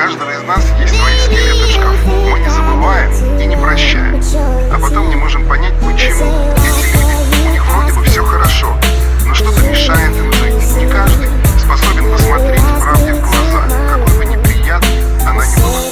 каждого из нас есть свои скелеты в шкафу. Мы не забываем и не прощаем, а потом не можем понять, почему эти люди, у них вроде бы все хорошо, но что-то мешает им жить. Не каждый способен посмотреть правде в глаза, какой бы неприятной она ни была.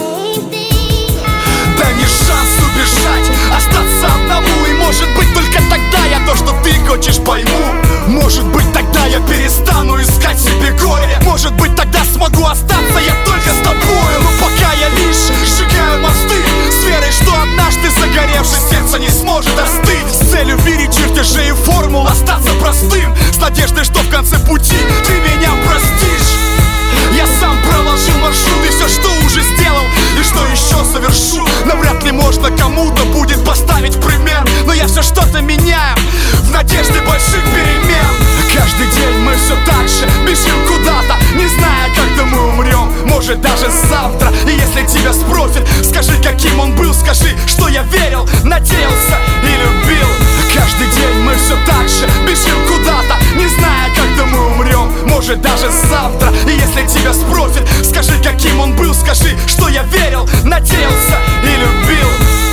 Дай мне шанс убежать, остаться одному. И может быть только тогда я то, что ты хочешь, пойму. Может быть тогда я перестану искать себе горе. Может быть тогда смогу остаться я только с тобою. Но пока я лишь сжигаю мосты с верой, что однажды загоревшее сердце не сможет остыть. С целью верить чертежи и формул, остаться простым, с надеждой, что в конце пути ты меня простишь. Я сам проложил маршрут и все, что уже сделал и что еще совершу, навряд ли можно кому-то будет поставить пример. Но я все что-то меняю в надежде больших перемен. Каждый день мы все так же бежим куда-то, не зная, когда мы умрем, может даже завтра. И если тебя спросят, скажи, каким он был, скажи, что я верил, надеялся и любил. Каждый день мы все так же бежим куда-то, не зная, когда мы умрем, может даже завтра. И если тебя спросят, скажи, каким он был, скажи, что я верил, надеялся и любил.